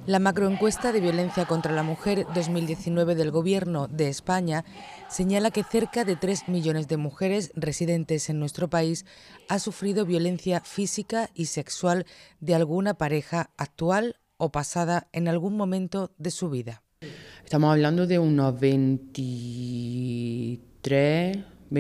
La macroencuesta de violencia contra la mujer 2019 del Gobierno de España señala que cerca de 3 millones de mujeres residentes en nuestro país ha sufrido violencia física y sexual de alguna pareja actual o pasada en algún momento de su vida. Estamos hablando de unos 23,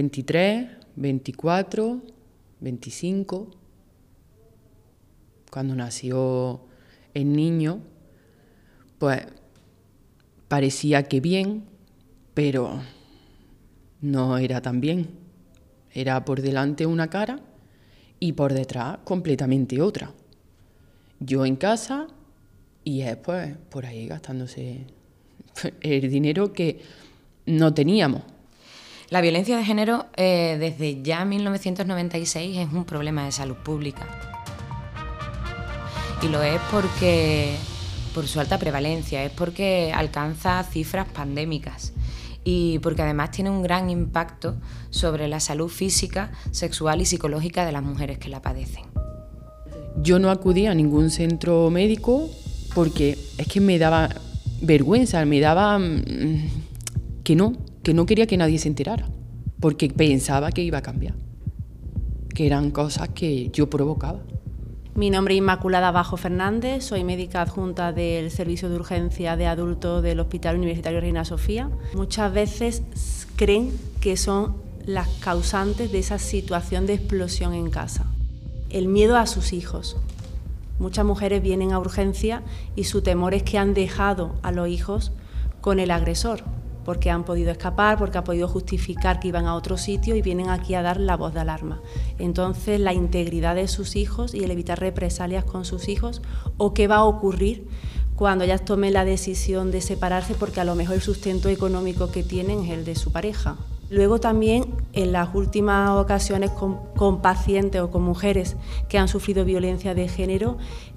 24, 25. Cuando nació el niño, pues parecía que bien, pero no era tan bien. Era por delante una cara y por detrás completamente otra. Yo en casa y él pues por ahí gastándose el dinero que no teníamos. La violencia de género desde ya 1996 es un problema de salud pública. Y lo es porque, por su alta prevalencia, es porque alcanza cifras pandémicas y porque además tiene un gran impacto sobre la salud física, sexual y psicológica de las mujeres que la padecen. Yo no acudí a ningún centro médico porque es que me daba vergüenza, me daba que no quería que nadie se enterara, porque pensaba que iba a cambiar, que eran cosas que yo provocaba. Mi nombre es Inmaculada Bajo Fernández, soy médica adjunta del Servicio de Urgencia de Adultos del Hospital Universitario Reina Sofía. Muchas veces creen que son las causantes de esa situación de explosión en casa. El miedo a sus hijos. Muchas mujeres vienen a urgencia y su temor es que han dejado a los hijos con el agresor, porque han podido escapar, porque han podido justificar que iban a otro sitio y vienen aquí a dar la voz de alarma. Entonces, la integridad de sus hijos y el evitar represalias con sus hijos, o qué va a ocurrir cuando ellas tomen la decisión de separarse, porque a lo mejor el sustento económico que tienen es el de su pareja. Luego también, en las últimas ocasiones con pacientes o con mujeres que han sufrido violencia de género,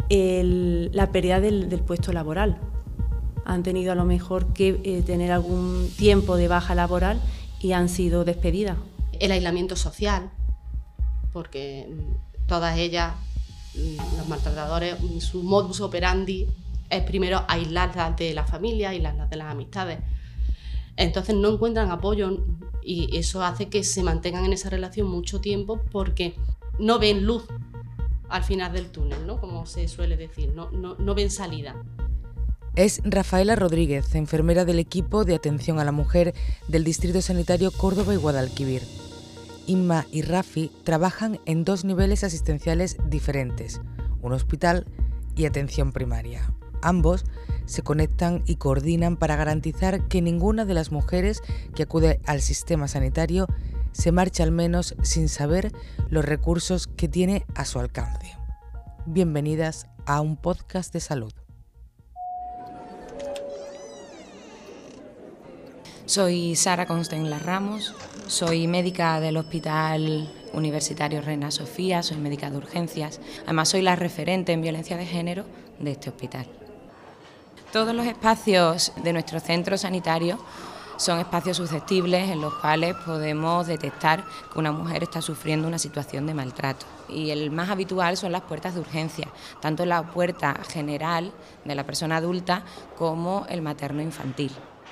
la pérdida del puesto laboral. Han tenido a lo mejor que tener algún tiempo de baja laboral y han sido despedidas. El aislamiento social, porque todas ellas, los maltratadores, su modus operandi es primero aislarlas de la familia, aislarlas de las amistades. Entonces no encuentran apoyo y eso hace que se mantengan en esa relación mucho tiempo porque no ven luz al final del túnel, ¿no? Como se suele decir, no ven salida. Es Rafaela Rodríguez, enfermera del equipo de atención a la mujer del Distrito Sanitario Córdoba y Guadalquivir. Inma y Rafi trabajan en 2 niveles asistenciales diferentes, un hospital y atención primaria. Ambos se conectan y coordinan para garantizar que ninguna de las mujeres que acude al sistema sanitario se marche al menos sin saber los recursos que tiene a su alcance. Bienvenidas a un podcast de salud. Soy Sara Constenla Ramos, soy médica del Hospital Universitario Reina Sofía, soy médica de urgencias, además soy la referente en violencia de género de este hospital. Todos los espacios de nuestro centro sanitario son espacios susceptibles en los cuales podemos detectar que una mujer está sufriendo una situación de maltrato. Y el más habitual son las puertas de urgencia, tanto la puerta general de la persona adulta como el materno-infantil.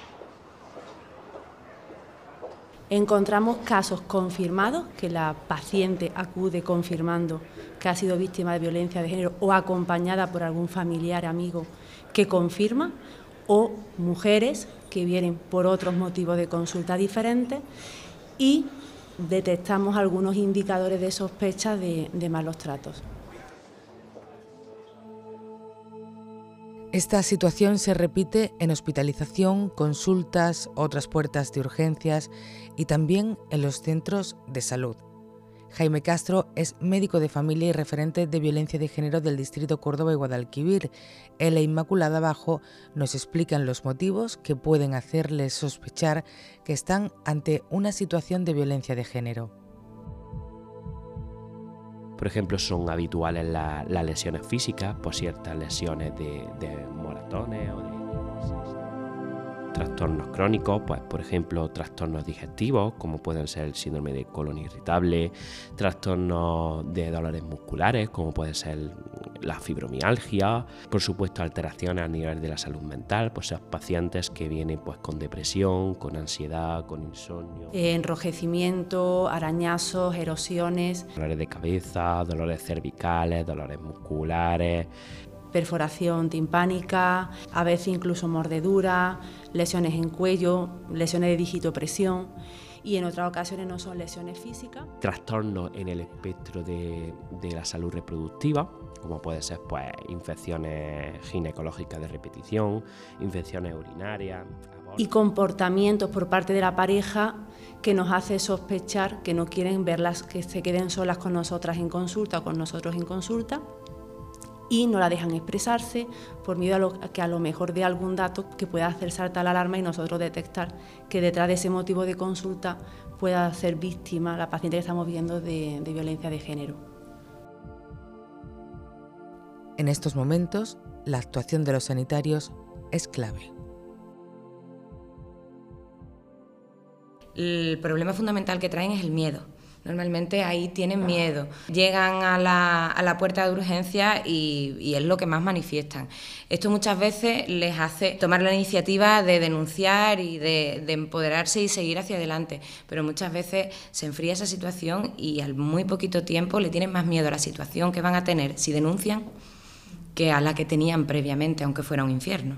Encontramos casos confirmados, que la paciente acude confirmando que ha sido víctima de violencia de género o acompañada por algún familiar, amigo, que confirma, o mujeres que vienen por otros motivos de consulta diferentes y detectamos algunos indicadores de sospecha de malos tratos. Esta situación se repite en hospitalización, consultas, otras puertas de urgencias y también en los centros de salud. Jaime Castro es médico de familia y referente de violencia de género del Distrito Córdoba y Guadalquivir. Él e Inmaculada Bajo nos explican los motivos que pueden hacerles sospechar que están ante una situación de violencia de género. Por ejemplo, son habituales las lesiones físicas por ciertas lesiones de moratones o de... trastornos crónicos, pues por ejemplo trastornos digestivos, como pueden ser el síndrome de colon irritable, trastornos de dolores musculares, como puede ser la fibromialgia, por supuesto alteraciones a nivel de la salud mental, pues esos pacientes que vienen pues con depresión, con ansiedad, con insomnio. Enrojecimiento, arañazos, erosiones. Dolores de cabeza, dolores cervicales, dolores musculares. Perforación timpánica, a veces incluso mordedura, lesiones en cuello, lesiones de digitopresión y en otras ocasiones no son lesiones físicas. Trastornos en el espectro de la salud reproductiva, como puede ser pues, infecciones ginecológicas de repetición, infecciones urinarias. Y comportamientos por parte de la pareja que nos hace sospechar que no quieren verlas, que se queden solas con nosotras en consulta o con nosotros en consulta, y no la dejan expresarse por miedo a que a lo mejor dé algún dato que pueda hacer saltar la alarma y nosotros detectar que detrás de ese motivo de consulta pueda ser víctima la paciente que estamos viendo de violencia de género. En estos momentos, la actuación de los sanitarios es clave. El problema fundamental que traen es el miedo. Normalmente ahí tienen miedo. Llegan a la puerta de urgencia y es lo que más manifiestan. Esto muchas veces les hace tomar la iniciativa de denunciar y de empoderarse y seguir hacia adelante. Pero muchas veces se enfría esa situación y al muy poquito tiempo le tienen más miedo a la situación que van a tener si denuncian que a la que tenían previamente, aunque fuera un infierno.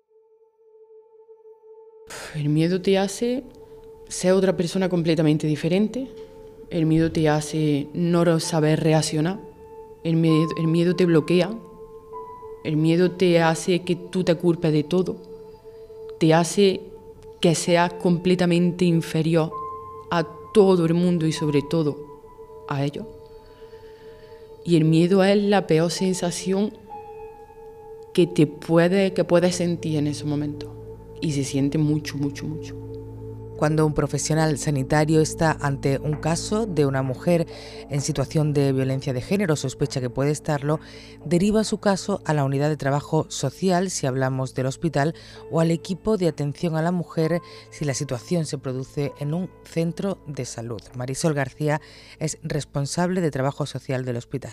El miedo te hace ser otra persona completamente diferente. El miedo te hace no saber reaccionar, el miedo te bloquea, el miedo te hace que tú te culpes de todo, te hace que seas completamente inferior a todo el mundo y sobre todo a ellos. Y el miedo es la peor sensación que puedes sentir en ese momento y se siente mucho, mucho, mucho. Cuando un profesional sanitario está ante un caso de una mujer en situación de violencia de género, sospecha que puede estarlo, deriva su caso a la unidad de trabajo social, si hablamos del hospital, o al equipo de atención a la mujer, si la situación se produce en un centro de salud. Marisol García es responsable de trabajo social del hospital.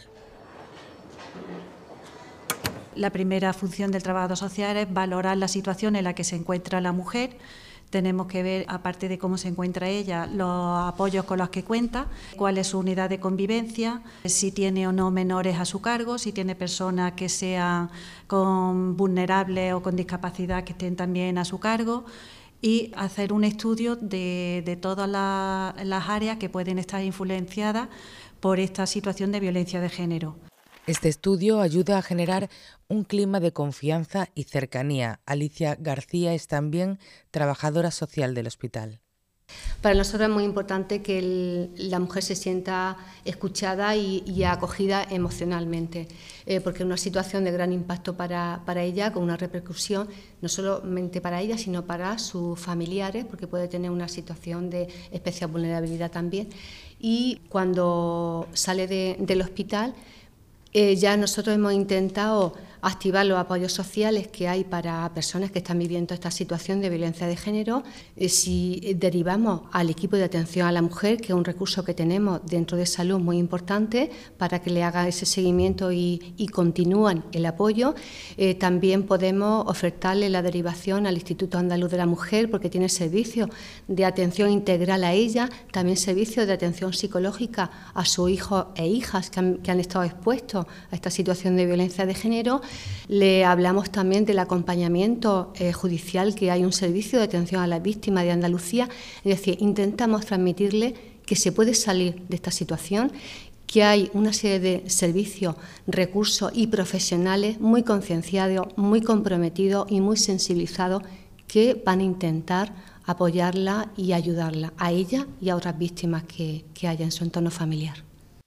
La primera función del trabajador social es valorar la situación en la que se encuentra la mujer. Tenemos que ver, aparte de cómo se encuentra ella, los apoyos con los que cuenta, cuál es su unidad de convivencia, si tiene o no menores a su cargo, si tiene personas que sean vulnerables o con discapacidad que estén también a su cargo, y hacer un estudio de todas las áreas que pueden estar influenciadas por esta situación de violencia de género. Este estudio ayuda a generar un clima de confianza y cercanía. Alicia García es también trabajadora social del hospital. Para nosotros es muy importante que la mujer se sienta escuchada y acogida emocionalmente, porque es una situación de gran impacto para ella, con una repercusión no solamente para ella, sino para sus familiares, porque puede tener una situación de especial vulnerabilidad también. Y cuando sale del hospital, ya nosotros hemos intentado activar los apoyos sociales que hay para personas que están viviendo esta situación de violencia de género. Si derivamos al equipo de atención a la mujer, que es un recurso que tenemos dentro de salud muy importante para que le haga ese seguimiento y continúen el apoyo, también podemos ofertarle la derivación al Instituto Andaluz de la Mujer, porque tiene servicios de atención integral a ella, también servicios de atención psicológica a sus hijos e hijas que han estado expuestos a esta situación de violencia de género. Le hablamos también del acompañamiento judicial, que hay un servicio de atención a las víctimas de Andalucía. Es decir, intentamos transmitirle que se puede salir de esta situación, que hay una serie de servicios, recursos y profesionales muy concienciados, muy comprometidos y muy sensibilizados, que van a intentar apoyarla y ayudarla a ella y a otras víctimas que haya en su entorno familiar.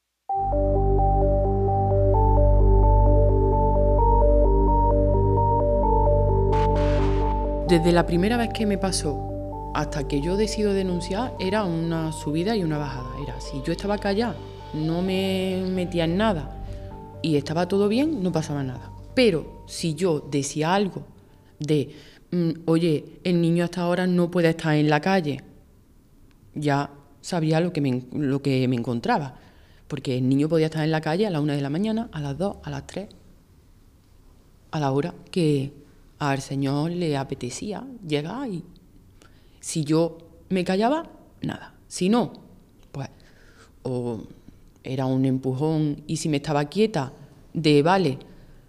Desde la primera vez que me pasó hasta que yo decido denunciar, era una subida y una bajada. Era, si yo estaba callada, no me metía en nada y estaba todo bien, no pasaba nada. Pero si yo decía algo de oye, el niño hasta ahora no puede estar en la calle. Ya sabía lo que me encontraba, porque el niño podía estar en la calle a las 1 de la mañana, a las 2, a las 3, a la hora que al señor le apetecía llegar, y si yo me callaba, nada. Si no, pues o era un empujón, y si me estaba quieta, vale,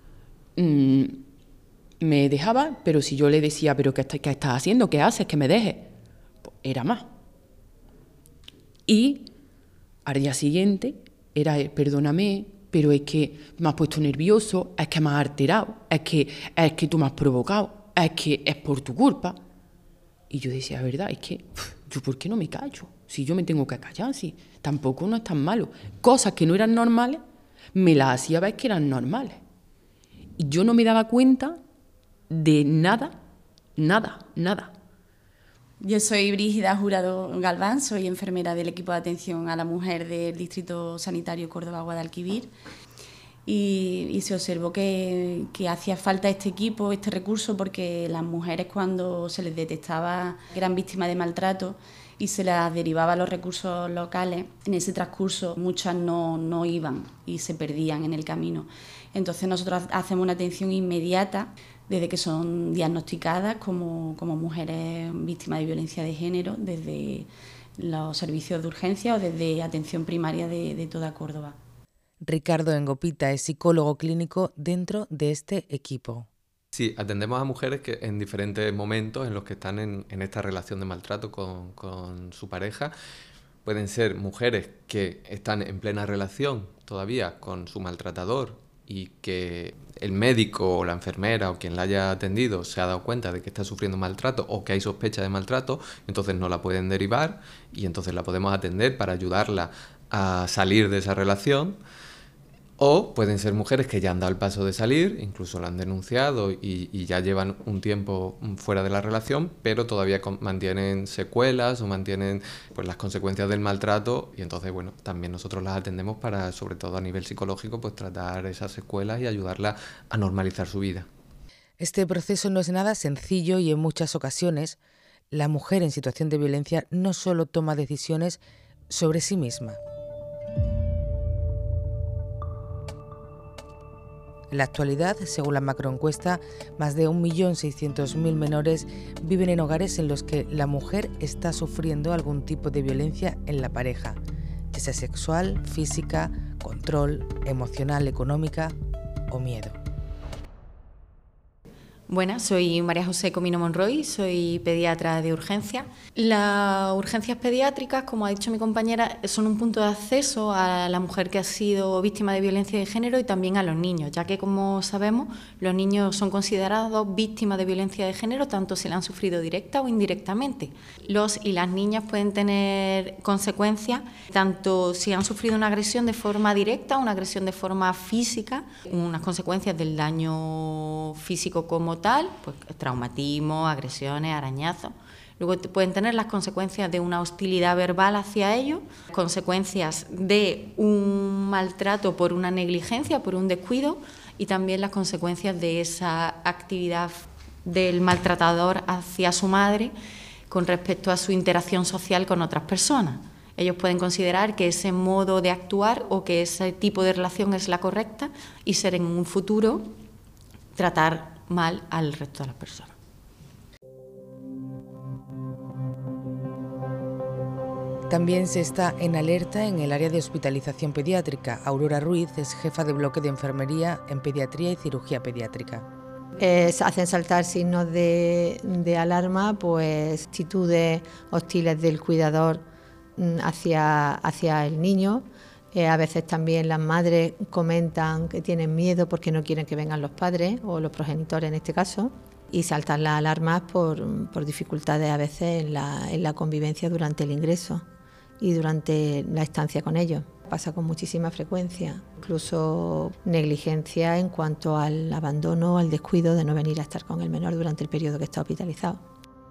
me dejaba, pero si yo le decía, ¿pero qué estás haciendo? ¿Qué haces? Que me dejes. Pues era más. Y al día siguiente era, perdóname, pero es que me has puesto nervioso, es que me has alterado, es que tú me has provocado, es que es por tu culpa. Y yo decía, verdad, es que yo ¿por qué no me callo? Si yo me tengo que callar, si tampoco no es tan malo. Cosas que no eran normales, me las hacía ver que eran normales. Y yo no me daba cuenta de nada. Yo soy Brígida Jurado Galván, soy enfermera del equipo de atención a la mujer del Distrito Sanitario Córdoba-Guadalquivir, y se observó que hacía falta este equipo, este recurso, porque las mujeres, cuando se les detectaba que eran víctimas de maltrato y se las derivaba a los recursos locales, en ese transcurso muchas no iban y se perdían en el camino. Entonces nosotros hacemos una atención inmediata desde que son diagnosticadas como mujeres víctimas de violencia de género, desde los servicios de urgencia o desde atención primaria de toda Córdoba. Ricardo Engopita es psicólogo clínico dentro de este equipo. Sí, atendemos a mujeres que en diferentes momentos en los que están en esta relación de maltrato con su pareja. Pueden ser mujeres que están en plena relación todavía con su maltratador y que el médico o la enfermera o quien la haya atendido se ha dado cuenta de que está sufriendo maltrato o que hay sospecha de maltrato, entonces no la pueden derivar y entonces la podemos atender para ayudarla a salir de esa relación. O pueden ser mujeres que ya han dado el paso de salir, incluso la han denunciado y ya llevan un tiempo fuera de la relación, pero todavía mantienen secuelas o mantienen pues las consecuencias del maltrato, y entonces bueno, también nosotros las atendemos para, sobre todo a nivel psicológico, pues tratar esas secuelas y ayudarlas a normalizar su vida. Este proceso no es nada sencillo y en muchas ocasiones la mujer en situación de violencia no solo toma decisiones sobre sí misma. En la actualidad, según la macroencuesta, más de 1.600.000 menores viven en hogares en los que la mujer está sufriendo algún tipo de violencia en la pareja, ya sea sexual, física, control, emocional, económica o miedo. Buenas, soy María José Comino Monroy, soy pediatra de urgencia. Las urgencias pediátricas, como ha dicho mi compañera, son un punto de acceso a la mujer que ha sido víctima de violencia de género y también a los niños, ya que, como sabemos, los niños son considerados víctimas de violencia de género tanto si la han sufrido directa o indirectamente. Los y las niñas pueden tener consecuencias tanto si han sufrido una agresión de forma directa o una agresión de forma física, unas consecuencias del daño físico como tal, pues traumatismo, agresiones, arañazos. Luego pueden tener las consecuencias de una hostilidad verbal hacia ellos, consecuencias de un maltrato por una negligencia, por un descuido, y también las consecuencias de esa actividad del maltratador hacia su madre con respecto a su interacción social con otras personas. Ellos pueden considerar que ese modo de actuar o que ese tipo de relación es la correcta y ser en un futuro tratar mal al resto de las personas. También se está en alerta en el área de hospitalización pediátrica. Aurora Ruiz es jefa de bloque de enfermería en pediatría y cirugía pediátrica. Hacen saltar signos de alarma, pues actitudes hostiles del cuidador hacia el niño. A veces también las madres comentan que tienen miedo porque no quieren que vengan los padres o los progenitores en este caso, y saltan las alarmas por dificultades a veces en la convivencia durante el ingreso y durante la estancia con ellos. Pasa con muchísima frecuencia, incluso negligencia en cuanto al abandono o al descuido de no venir a estar con el menor durante el periodo que está hospitalizado.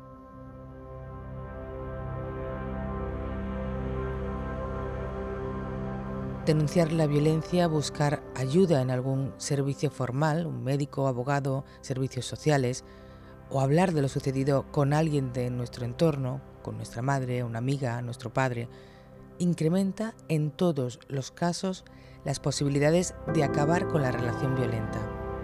Denunciar la violencia, buscar ayuda en algún servicio formal, un médico, abogado, servicios sociales, o hablar de lo sucedido con alguien de nuestro entorno, con nuestra madre, una amiga, nuestro padre, incrementa en todos los casos las posibilidades de acabar con la relación violenta.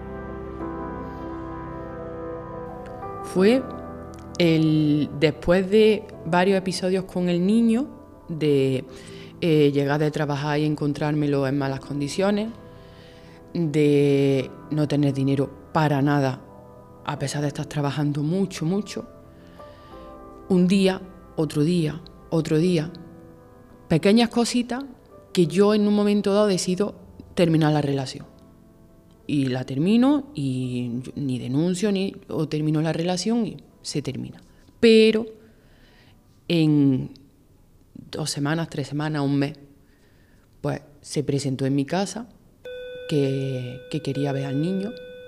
Fue después de varios episodios con el niño, de llegar de trabajar y encontrármelo en malas condiciones, de no tener dinero para nada, a pesar de estar trabajando mucho, mucho. Un día, otro día, otro día. Pequeñas cositas que yo en un momento dado decido terminar la relación. Y la termino y ni denuncio o termino la relación y se termina. Pero en 2 semanas, 3 semanas, un mes, pues se presentó en mi casa que quería ver al niño.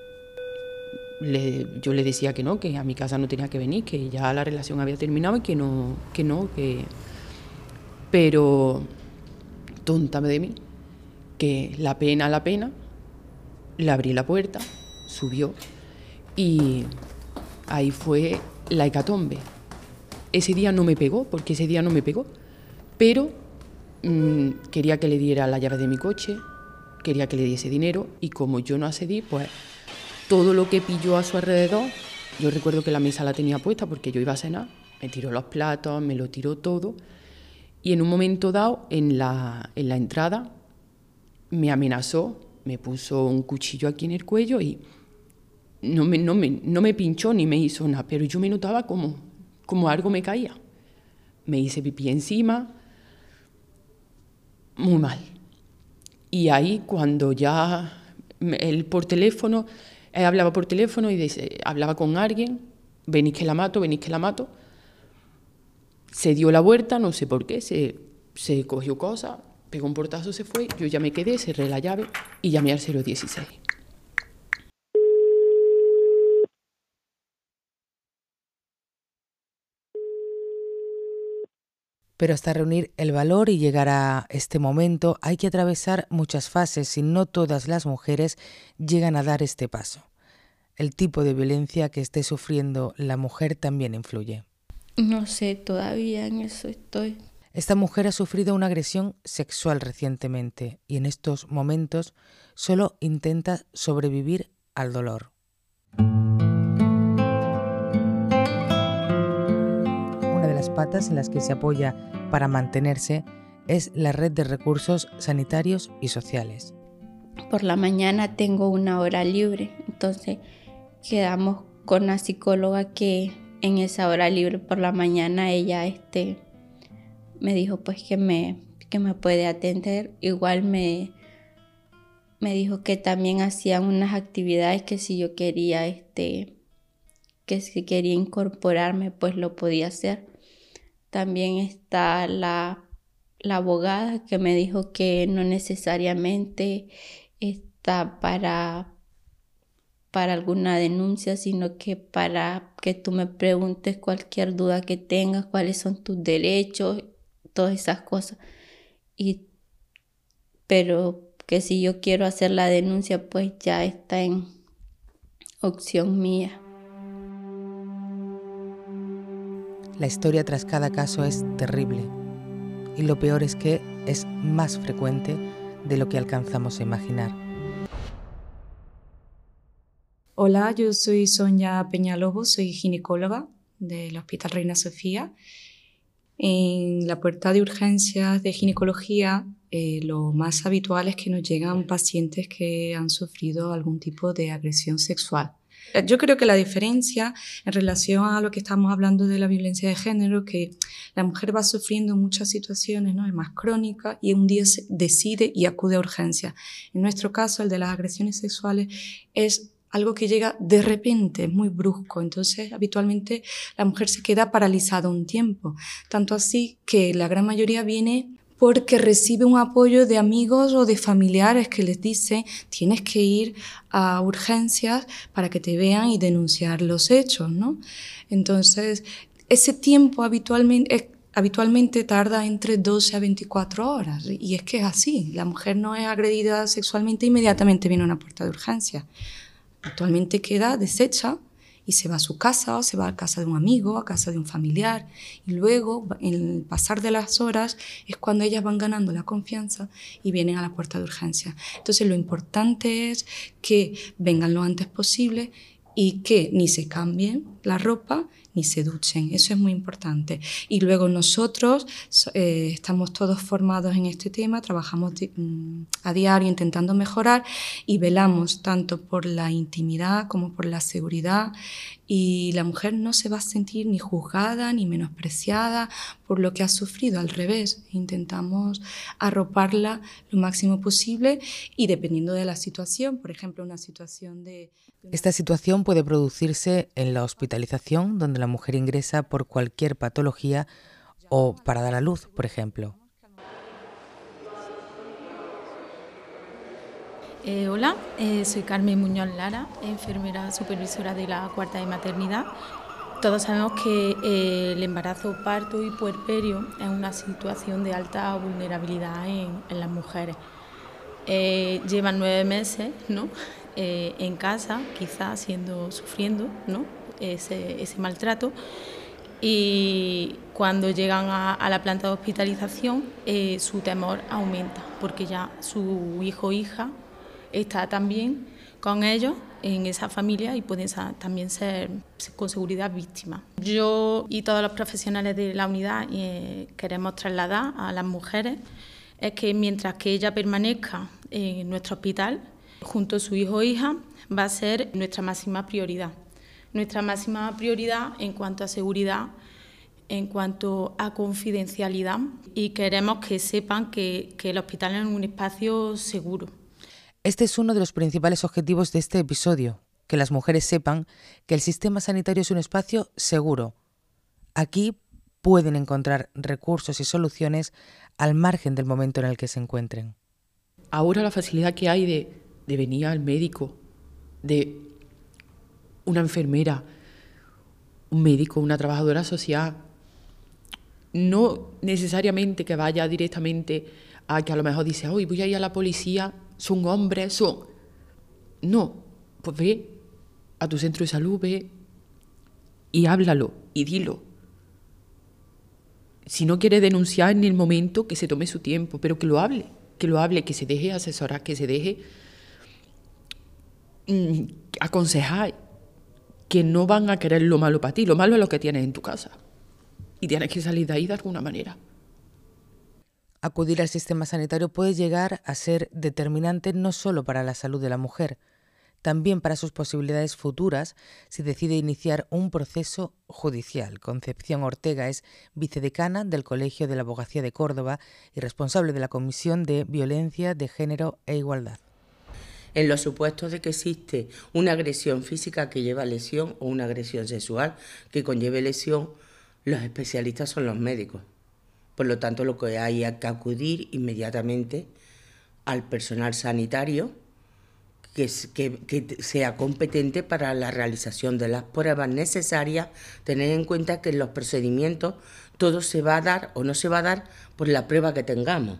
Yo le decía que no, que a mi casa no tenía que venir, que ya la relación había terminado y que pero tonta de mí, que la pena, le abrí la puerta, subió y ahí fue la hecatombe. Ese día no me pegó, pero quería que le diera la llave de mi coche, quería que le diese dinero y como yo no accedí, pues todo lo que pilló a su alrededor, yo recuerdo que la mesa la tenía puesta porque yo iba a cenar, me tiró los platos, me lo tiró todo y en un momento dado, en la entrada, me amenazó, me puso un cuchillo aquí en el cuello y no me pinchó ni me hizo nada, pero yo me notaba como algo me caía. Me hice pipí encima, muy mal. Y ahí cuando ya él hablaba por teléfono y hablaba con alguien, venís que la mato. Se dio la vuelta, no sé por qué, se cogió cosas, pegó un portazo, se fue, yo ya me quedé, cerré la llave y llamé al 016. Pero hasta reunir el valor y llegar a este momento hay que atravesar muchas fases y no todas las mujeres llegan a dar este paso. El tipo de violencia que esté sufriendo la mujer también influye. No sé, todavía en eso estoy. Esta mujer ha sufrido una agresión sexual recientemente y en estos momentos solo intenta sobrevivir al dolor. Una de las patas en las que se apoya para mantenerse es la red de recursos sanitarios y sociales. Por la mañana tengo 1 hora libre, entonces quedamos con la psicóloga que en esa hora libre por la mañana ella me dijo pues que me puede atender. Igual me dijo que también hacían unas actividades que si yo quería que si quería incorporarme pues lo podía hacer. También está la abogada que me dijo que no necesariamente está para alguna denuncia, sino que para que tú me preguntes cualquier duda que tengas, cuáles son tus derechos, todas esas cosas. Pero que si yo quiero hacer la denuncia, pues ya está en opción mía. La historia tras cada caso es terrible y lo peor es que es más frecuente de lo que alcanzamos a imaginar. Hola, yo soy Sonia Peñalobos, soy ginecóloga del Hospital Reina Sofía. En la puerta de urgencias de ginecología, lo más habitual es que nos llegan pacientes que han sufrido algún tipo de agresión sexual. Yo creo que la diferencia en relación a lo que estamos hablando de la violencia de género, que la mujer va sufriendo muchas situaciones, ¿no? Es más crónica y un día decide y acude a urgencias. En nuestro caso, el de las agresiones sexuales es algo que llega de repente, muy brusco. Entonces, habitualmente la mujer se queda paralizada un tiempo. Tanto así que la gran mayoría viene porque recibe un apoyo de amigos o de familiares que les dicen tienes que ir a urgencias para que te vean y denunciar los hechos, ¿no? Entonces, ese tiempo habitualmente tarda entre 12 a 24 horas. Y es que es así. La mujer no es agredida sexualmente, inmediatamente viene a una puerta de urgencia. Actualmente queda deshecha y se va a su casa o se va a casa de un amigo, a casa de un familiar, y luego, en el pasar de las horas, es cuando ellas van ganando la confianza y vienen a la puerta de urgencia. Entonces, lo importante es que vengan lo antes posible y que ni se cambien la ropa ni se duchen, eso es muy importante. Y luego nosotros estamos todos formados en este tema, trabajamos a diario intentando mejorar y velamos tanto por la intimidad como por la seguridad, y la mujer no se va a sentir ni juzgada ni menospreciada por lo que ha sufrido, al revés, intentamos arroparla lo máximo posible y dependiendo de la situación, por ejemplo, una situación de... Esta situación puede producirse en la hospitalización, donde la mujer ingresa por cualquier patología o para dar a luz, por ejemplo. Hola, soy Carmen Muñoz Lara, enfermera supervisora de la cuarta de maternidad. Todos sabemos que el embarazo, parto y puerperio es una situación de alta vulnerabilidad en las mujeres. Llevan 9 meses, ¿no?, en casa, quizás sufriendo, ¿no?, ese maltrato, y cuando llegan a la planta de hospitalización su temor aumenta porque ya su hijo o hija está también con ellos en esa familia y pueden también ser con seguridad víctimas. Yo y todos los profesionales de la unidad queremos trasladar a las mujeres es que mientras que ella permanezca en nuestro hospital junto a su hijo o hija va a ser nuestra máxima prioridad. Nuestra máxima prioridad en cuanto a seguridad, en cuanto a confidencialidad, y queremos que sepan que el hospital es un espacio seguro. Este es uno de los principales objetivos de este episodio, que las mujeres sepan que el sistema sanitario es un espacio seguro. Aquí pueden encontrar recursos y soluciones al margen del momento en el que se encuentren. Ahora la facilidad que hay de venir al médico, de una enfermera, un médico, una trabajadora social, no necesariamente que vaya directamente a que a lo mejor dice, hoy voy a ir a la policía, son hombres, son... No, pues ve a tu centro de salud, ve y háblalo y dilo. Si no quiere denunciar en el momento, que se tome su tiempo, pero que lo hable, que se deje asesorar, que se deje aconsejar, que no van a querer lo malo para ti, lo malo es lo que tienes en tu casa y tienes que salir de ahí de alguna manera. Acudir al sistema sanitario puede llegar a ser determinante no solo para la salud de la mujer, también para sus posibilidades futuras si decide iniciar un proceso judicial. Concepción Ortega es vicedecana del Colegio de la Abogacía de Córdoba y responsable de la Comisión de Violencia de Género e Igualdad. En los supuestos de que existe una agresión física que lleva lesión o una agresión sexual que conlleve lesión, los especialistas son los médicos. Por lo tanto, lo que hay es que acudir inmediatamente al personal sanitario que sea competente para la realización de las pruebas necesarias, tener en cuenta que en los procedimientos todo se va a dar o no se va a dar por la prueba que tengamos.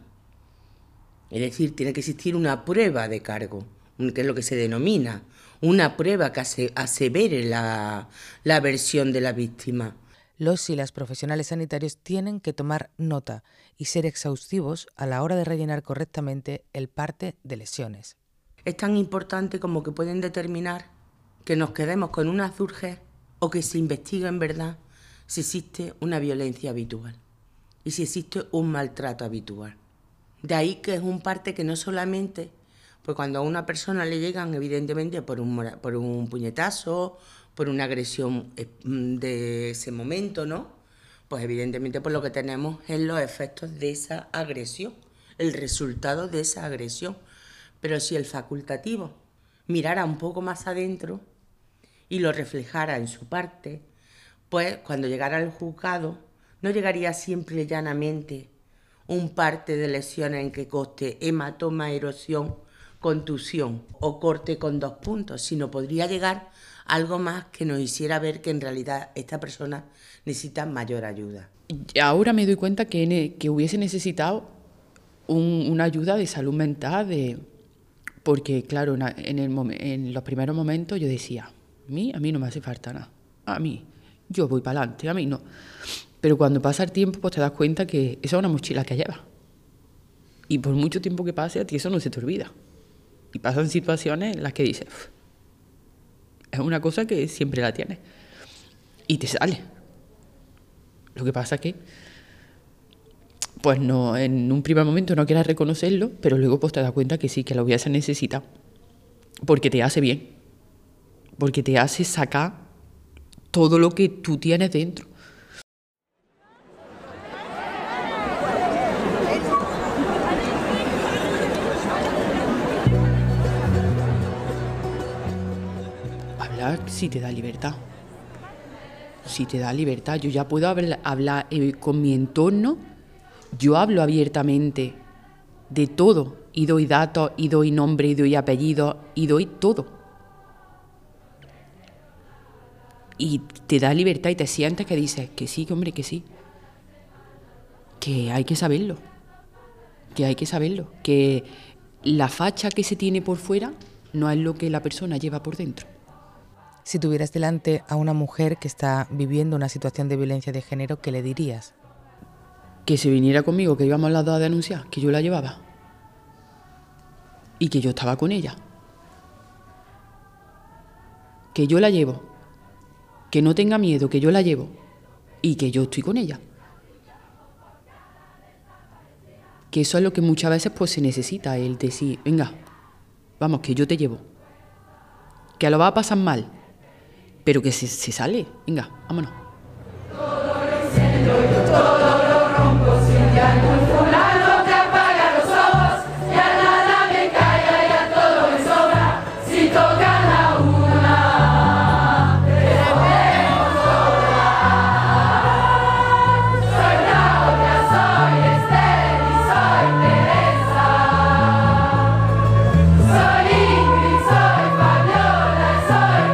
Es decir, tiene que existir una prueba de cargo, que es lo que se denomina, una prueba que asevere la versión de la víctima. Los y las profesionales sanitarios tienen que tomar nota y ser exhaustivos a la hora de rellenar correctamente el parte de lesiones. Es tan importante como que pueden determinar que nos quedemos con una ZURGE o que se investigue en verdad si existe una violencia habitual y si existe un maltrato habitual. De ahí que es un parte que no solamente, pues cuando a una persona le llegan evidentemente por un puñetazo, por una agresión de ese momento, ¿no? Pues evidentemente por lo que tenemos es los efectos de esa agresión, el resultado de esa agresión. Pero si el facultativo mirara un poco más adentro y lo reflejara en su parte, pues cuando llegara al juzgado no llegaría simple y llanamente un parte de lesiones en que conste hematoma, erosión, contusión o corte con 2 puntos, sino podría llegar algo más que nos hiciera ver que en realidad esta persona necesita mayor ayuda. Ahora me doy cuenta que hubiese necesitado una ayuda de salud mental, porque claro, en los primeros momentos yo decía, A mí no me hace falta nada. A mí, yo voy para adelante, a mí no. Pero cuando pasa el tiempo, pues te das cuenta que esa es una mochila que llevas. Y por mucho tiempo que pase, a ti eso no se te olvida. Y pasan situaciones en las que dices, es una cosa que siempre la tienes. Y te sale. Lo que pasa es que, pues no, en un primer momento no quieras reconocerlo, pero luego pues te das cuenta que sí, que lo hubieses necesitado. Porque te hace bien. Porque te hace sacar todo lo que tú tienes dentro. Hablar sí te da libertad. Si te da libertad, yo ya puedo hablar con mi entorno, yo hablo abiertamente de todo, y doy datos, y doy nombre, y doy apellido, y doy todo. Y te da libertad y te sientes que dices que sí, que hombre, que sí. Que hay que saberlo. Que hay que saberlo. Que la facha que se tiene por fuera no es lo que la persona lleva por dentro. Si tuvieras delante a una mujer que está viviendo una situación de violencia de género, ¿qué le dirías? Que se viniera conmigo, que íbamos las dos a denunciar, que yo la llevaba. Y que yo estaba con ella. Que yo la llevo. Que no tenga miedo, que yo la llevo. Y que yo estoy con ella. Que eso es lo que muchas veces pues se necesita, el decir, venga, vamos, que yo te llevo. Que lo va a pasar mal, pero que se sale, venga, vámonos. Todo lo enciendo, yo todo lo rompo, sin ya algún fulano te apaga los ojos, ya nada me calla, ya todo me sobra, si toca la una, debemos llorar. Soy Claudia, soy Esther y soy Teresa, soy Ingrid, soy Fabiola, soy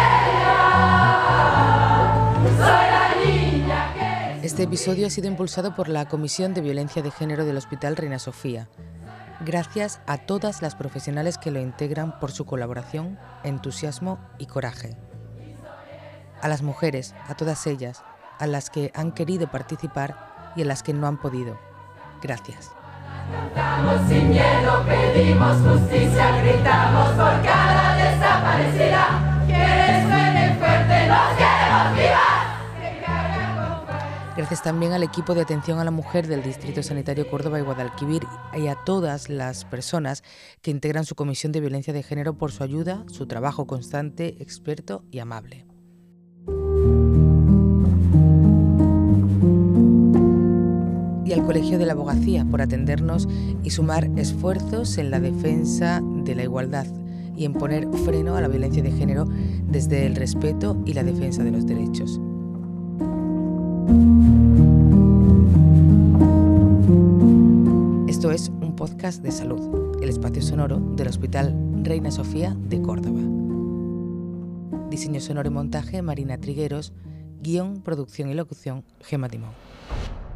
Valeria. Este episodio ha sido impulsado por la Comisión de Violencia de Género del Hospital Reina Sofía. Gracias a todas las profesionales que lo integran por su colaboración, entusiasmo y coraje. A las mujeres, a todas ellas, a las que han querido participar y a las que no han podido. Gracias. Cantamos sin miedo, pedimos justicia, gritamos por cada desaparecida. Que suene fuerte, nos queremos vivas. Gracias también al equipo de atención a la mujer del Distrito Sanitario Córdoba y Guadalquivir y a todas las personas que integran su Comisión de Violencia de Género por su ayuda, su trabajo constante, experto y amable. Y al Colegio de la Abogacía por atendernos y sumar esfuerzos en la defensa de la igualdad y en poner freno a la violencia de género desde el respeto y la defensa de los derechos. Esto es un podcast de salud, el espacio sonoro del Hospital Reina Sofía de Córdoba. Diseño sonoro y montaje, Marina Trigueros. Guión, producción y locución, Gemma Timón.